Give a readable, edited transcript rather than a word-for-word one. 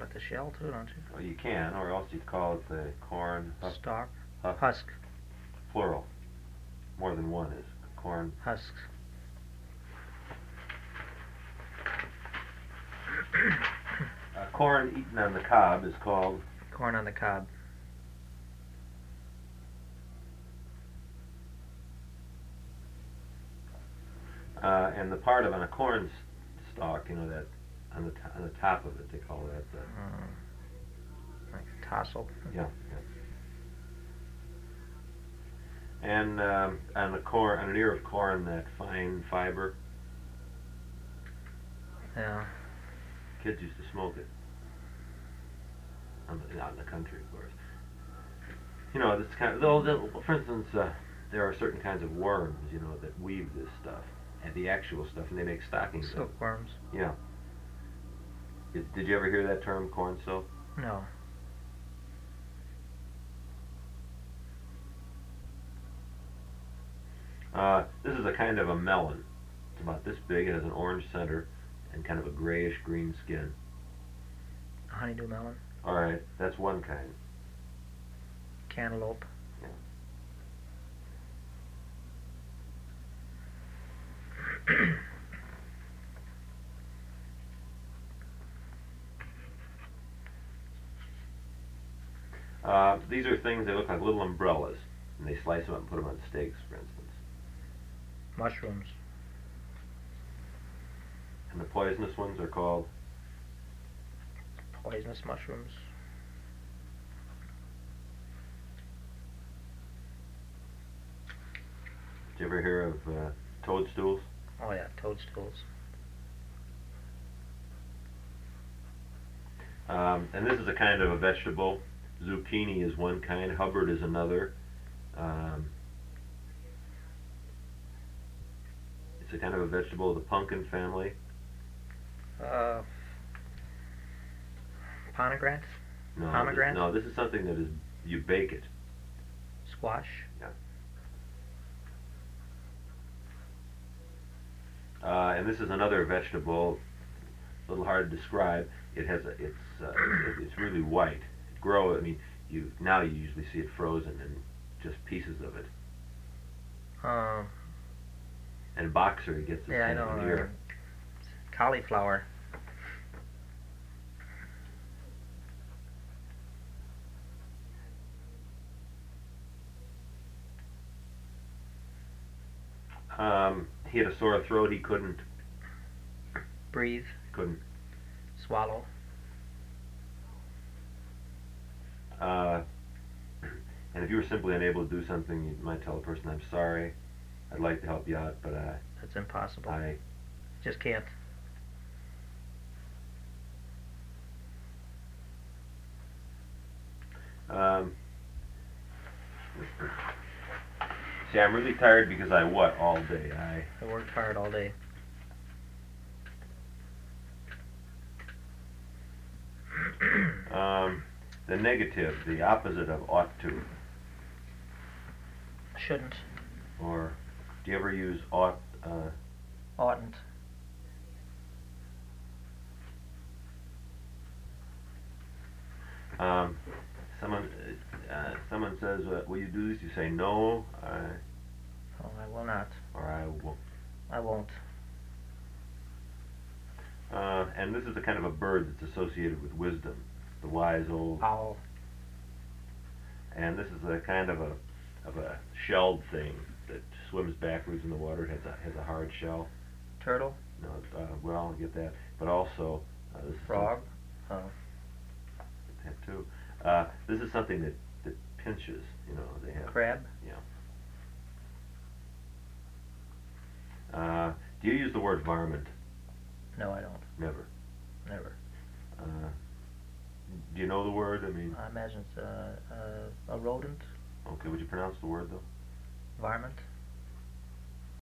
call it the shell too, don't you? Well, you can, or else you'd call it the corn Stalk. husk. Husk. Plural. More than one is corn. Husks. Corn eaten on the cob is called Corn on the cob. and the part of on a corn stalk, you know, that on the top of it, they call that the Like a tassel. yeah. And on the corn, on an ear of corn, that fine fiber. Yeah. Kids used to smoke it. Out in the country, of course. You know, this kind of. For instance, there are certain kinds of worms, you know, that weave this stuff, and the actual stuff, and they make stockings. Silkworms. Yeah. Did you ever hear that term, corn silk? No. This is a kind of a melon. It's about this big. It has an orange center and kind of a grayish green skin. A honeydew melon. All right, that's one kind. Cantaloupe. These are things that look like little umbrellas, and they slice them up and put them on steaks, for instance. Mushrooms. And the poisonous ones are called? Poisonous mushrooms. Did you ever hear of toadstools? Oh yeah, toadstools. And this is a kind of a vegetable. Zucchini is one kind. Hubbard is another. It's a kind of a vegetable of the pumpkin family. Pomegranate. No, Pomegranate? This is something that is you bake it. Squash. Yeah. And this is another vegetable, a little hard to describe. It has it's really white. I mean, you usually see it frozen in just pieces of it. And Boxer, he gets this Yeah, I kind of know. ear. Cauliflower. He had a sore throat. He couldn't Breathe. Swallow. And if you were simply unable to do something, you might tell the person, "I'm sorry. I'd like to help you out, but That's impossible. I." Just can't. See, I'm really tired because I what all day? I worked hard all day. The negative, the opposite of ought to. Shouldn't. Or do you ever use ought? Oughtn't. Someone says, "Will you do this?" You say, "No," Oh, I will not. or "I won't." I won't. And this is a kind of a bird that's associated with wisdom, the wise old. Owl. And this is a kind of a shelled thing that swims backwards in the water. It has a hard shell. Turtle. No, well, I'll get that. But also, this is Frog. Oh. that too. This is something that pinches. You know, they have. Crab. Yeah. Do you use the word varmint? No, I don't. Never. Never. Do you know the word? I mean. I imagine it's a rodent. Okay. Would you pronounce the word though? Varmint.